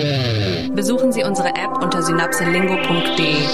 Besuchen Sie unsere App unter synapselingo.de.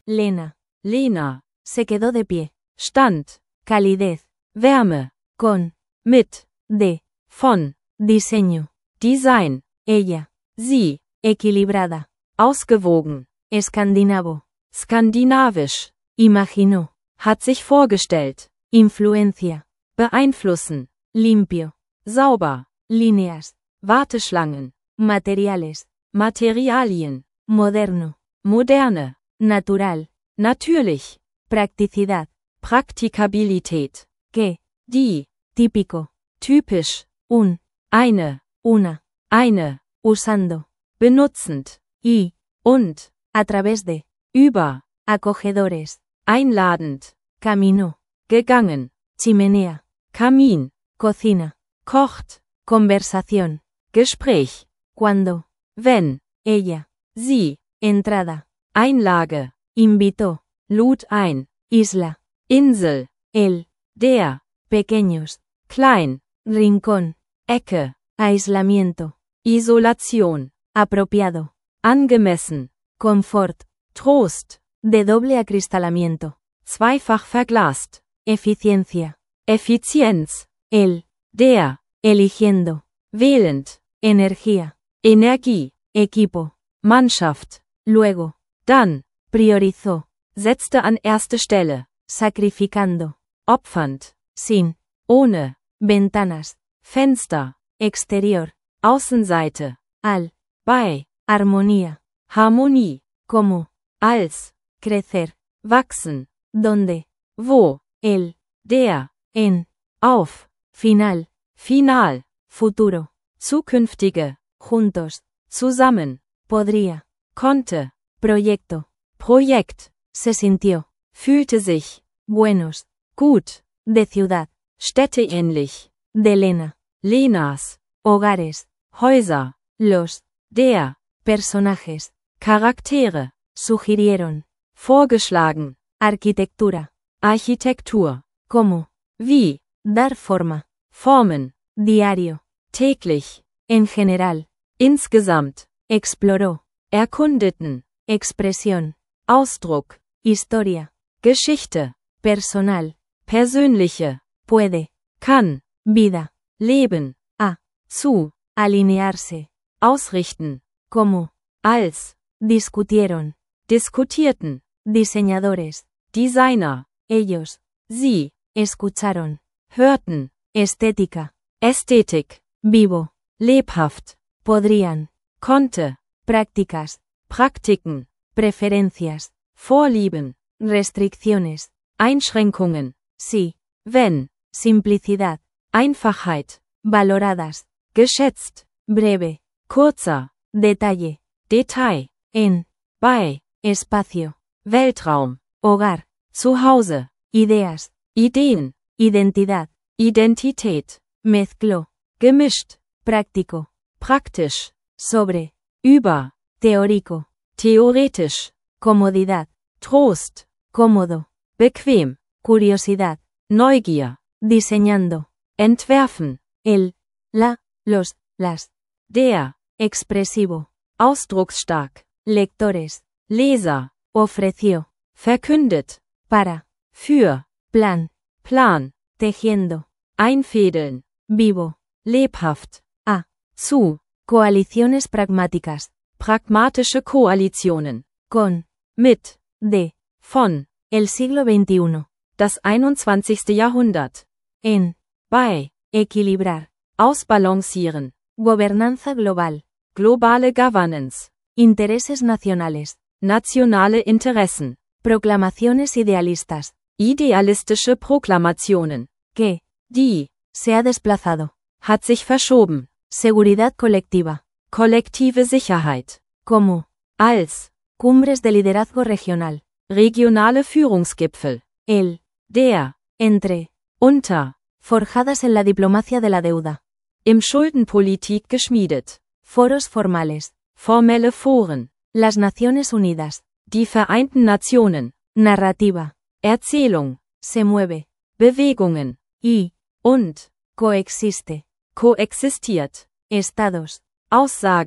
Lena. Se quedó de pie. Stand. Calidez. Wärme. Con. Mit. De. Von. Diseño. Design. Ella. Sie. Equilibrada. Ausgewogen. Escandinavo. Skandinavisch. Imaginó. Hat sich vorgestellt. Influencia. Beeinflussen. Limpio. Sauber. Líneas. Warteschlangen. Materiales. Materialien. Moderno. Moderne. Natural. Natürlich. Practicidad. Praktikabilität. Que. Die. Típico. Typisch. Un. Eine. Una. Eine. Usando. Benutzend. Y. Und. A través de. Über. Acogedores. Einladend. Camino. Gegangen. Chimenea. Kamin. Cocina. Kocht. Conversación. Gespräch. Cuando. Wenn. Ella. Sie. Entrada. Einlage. Invitó. Lud ein. Isla. Insel. El. Der. Pequeños. Klein. Rincón. Ecke. Aislamiento. Isolation. Apropiado. Angemessen. Confort. Trost. De doble acristalamiento. Zweifach verglast. Eficiencia. Effizienz. El. Der. Eligiendo. Wählend. Energía. Energie. Equipo. Mannschaft. Luego. Dann. Priorizó. Setzte an erste Stelle. Sacrificando. Opfernd. Sin. Ohne. Ventanas. Fenster. Exterior. Außenseite. Al. Bei. Armonía. Harmonie. Como. Als. Crecer. Wachsen. Donde. Wo. El. Der. En. Auf. Final. Final. Futuro. Zukünftige. Juntos. Zusammen. Podría. Konnte. Proyecto. Projekt. Se sintió. Fühlte sich. Buenos. Gut. De ciudad. Städteähnlich. De Lena. Lenas. Hogares. Häuser. Los. Der. Personajes. Charaktere. Sugirieron. Vorgeschlagen. Arquitectura. Architektur. Como. Wie. Dar forma. Formen. Diario. Täglich. En general. Insgesamt. Exploró. Erkundeten. Expresión. Ausdruck. Historia. Geschichte. Personal. Persönliche. Puede. Kann. Vida. Leben. A. Zu. Alinearse. Ausrichten. Como. Als. Discutieron. Diskutierten. Diseñadores. Designer. Ellos. Sie. Escucharon. Hörten. Estética. Ästhetik. Vivo. Lebhaft. Podrían. Konnte. Prácticas. Praktiken. Preferencias. Vorlieben. Restricciones. Einschränkungen. Sí. Wenn. Simplicidad. Einfachheit. Valoradas. Geschätzt. Breve. Kurzer. Detalle. Detail. En. Bei. Espacio. Weltraum. Hogar. Zuhause. Ideas. Ideen. Identidad. Identität. Mezcló. Gemischt. Práctico. Praktisch. Sobre. Über. Teórico. Theoretisch. Comodidad. Trost. Cómodo. Bequem. Curiosidad. Neugier. Diseñando. Entwerfen. El. La. Los. Las. Der. Expresivo. Ausdrucksstark. Lectores. Leser. Ofreció. Verkündet. Para. Für. Plan. Plan. Tejiendo. Einfädeln. Vivo. Lebhaft. A. Zu. Coaliciones pragmáticas. Pragmatische Koalitionen. Con. Mit. De. Von. El siglo XXI. Das 21. Jahrhundert. En. Bei. Equilibrar. Ausbalancieren. Gobernanza global. Globale Governance. Intereses nacionales. Nationale Interessen. Proclamaciones idealistas. Idealistische Proklamationen. Que. Die. Se ha desplazado. Hat sich verschoben. Seguridad colectiva. Kollektive Sicherheit. Como. Als. Cumbres de liderazgo regional. Regionale Führungsgipfel. El. Der. Entre. Unter. Forjadas en la diplomacia de la deuda. Im Schuldenpolitik geschmiedet. Foros formales. Formelle Foren. Las Naciones Unidas. Die Vereinten Nationen. Narrativa. Erzählung. Se mueve. Bewegungen. Y. Und. Coexiste. Koexistiert. Estados. Aussagen.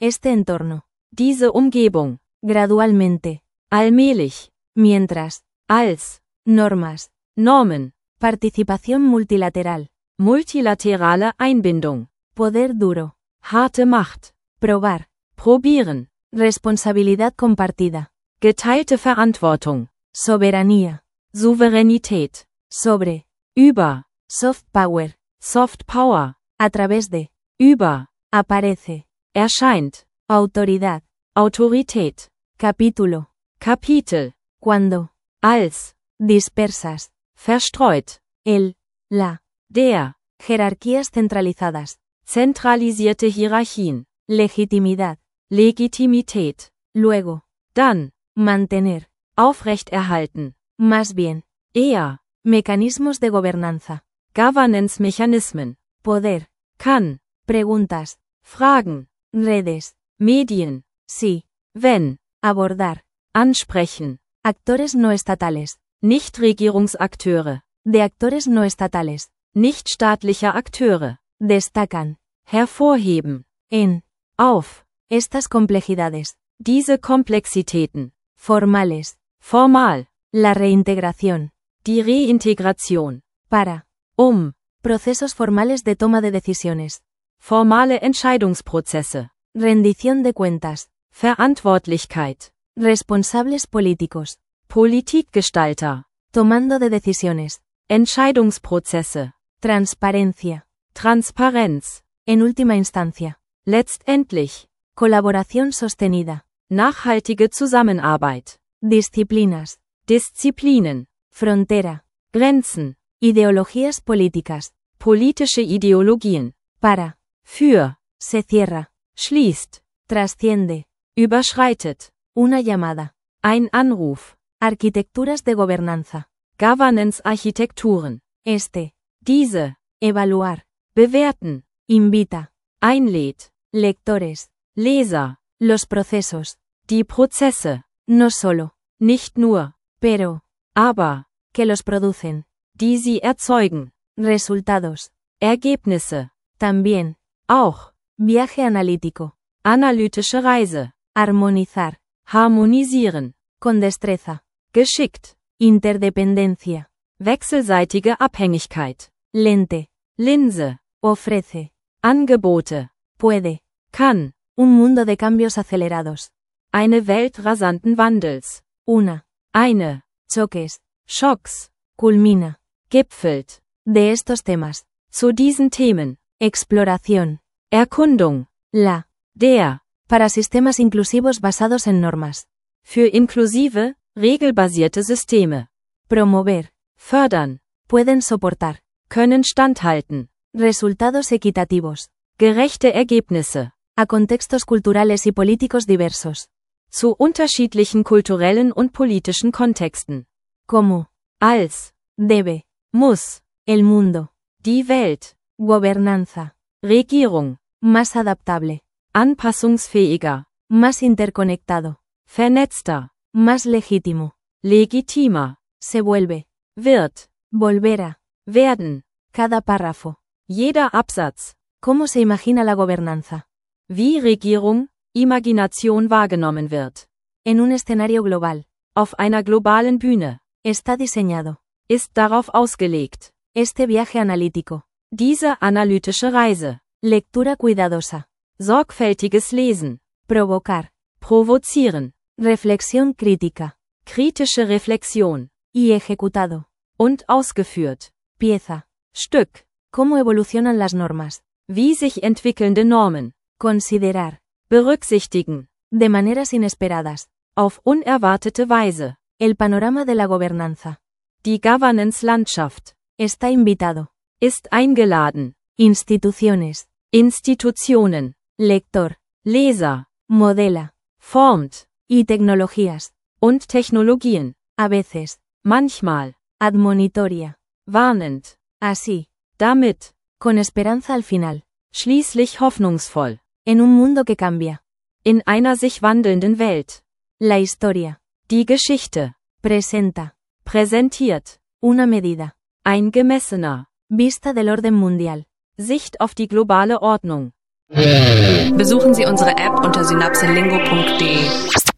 Este entorno. Diese Umgebung. Gradualmente. Allmählich. Mientras. Als. Normas. Normen. Participación multilateral. Multilaterale Einbindung. Poder duro. Harte Macht. Probar. Probieren. Responsabilidad compartida. Geteilte Verantwortung. Soberanía. Souveränität. Sobre. Über. Soft power. Soft Power. A través de. Über. Aparece. Erscheint. Autoridad. Autorität. Capítulo. Kapitel. Cuando. Als. Dispersas. Verstreut. El. La. Der. Jerarquías centralizadas. Zentralisierte Hierarchien. Legitimidad. Legitimität. Luego. Dann. Mantener. Aufrechterhalten. Más bien. Eher. Mecanismos de gobernanza. Governance-Mechanismen. Poder. Kann. Preguntas. Fragen. Redes. Medien. Sí. Wenn. Abordar. Ansprechen. Actores no estatales. Nichtregierungsakteure. De actores no estatales. Nichtstaatlicher Akteure. Destacan. Hervorheben. En. Auf. Estas complejidades. Diese Komplexitäten. Formales. Formal. La reintegración. Die Reintegration. Para. Procesos formales de toma de decisiones. Formale Entscheidungsprozesse. Rendición de cuentas. Verantwortlichkeit. Responsables políticos. Politikgestalter. Tomando de decisiones. Entscheidungsprozesse. Transparencia. Transparenz. En última instancia. Letztendlich. Colaboración sostenida. Nachhaltige Zusammenarbeit. Disciplinas. Disziplinen. Frontera. Grenzen. Ideologías políticas. Politische Ideologien. Para. Für. Se cierra. Schließt. Trasciende. Überschreitet. Una llamada. Ein Anruf. Arquitecturas de gobernanza. Governance-Architekturen. Este. Diese. Evaluar. Bewerten. Invita. Einlädt. Lectores. Leser. Los procesos. Die Prozesse. No solo. Nicht nur. Pero. Aber. Que los producen. Die sie erzeugen. Resultados. Ergebnisse. También. Auch. Viaje analítico. Analytische Reise. Armonizar. Harmonisieren. Con destreza. Geschickt. Interdependencia. Wechselseitige Abhängigkeit. Lente. Linse. Ofrece. Angebote. Puede. Kann. Un mundo de cambios acelerados. Eine Welt rasanten Wandels. Una. Eine. Choques. Schocks. Culmina. Gipfelt. De estos temas. Zu diesen Themen. Exploración. Erkundung. La. Der. Para sistemas inclusivos basados en normas. Für inklusive, regelbasierte Systeme. Promover. Fördern. Pueden soportar. Können standhalten. Resultados equitativos. Gerechte Ergebnisse. A contextos culturales y políticos diversos. Zu unterschiedlichen kulturellen und politischen Kontexten. Como. Als. Debe. Muss. El mundo. Die Welt. Gobernanza. Regierung. Más adaptable. Anpassungsfähiger. Más interconectado. Vernetzter. Más legítimo. Legitimer. Se vuelve. Wird. Volverá. Werden. Cada párrafo. Jeder Absatz. ¿Cómo se imagina la gobernanza? Wie Regierung, Imagination wahrgenommen wird. En un escenario global. Auf einer globalen Bühne. Está diseñado. Ist darauf ausgelegt. Este viaje analítico. Diese analytische Reise. Lectura cuidadosa. Sorgfältiges Lesen. Provocar. Provozieren. Reflexión crítica. Kritische Reflexion. Y ejecutado. Und ausgeführt. Pieza. Stück. ¿Cómo evolucionan las normas? Wie sich entwickelnde Normen. Considerar. Berücksichtigen. De maneras inesperadas. Auf unerwartete Weise. El panorama de la gobernanza. Die Governance-Landschaft. Está invitado. Ist eingeladen. Instituciones. Institutionen. Lector. Leser. Modela. Formt. Y tecnologías. Und Technologien. A veces. Manchmal. Admonitoria. Warnend. Así. Damit. Con esperanza al final. Schließlich hoffnungsvoll. En un mundo que cambia. In einer sich wandelnden Welt. La historia. Die Geschichte. Presenta. Präsentiert. Una medida. Ein gemessener. Vista del orden mundial. Sicht auf die globale Ordnung. Besuchen Sie unsere App unter synapselingo.de.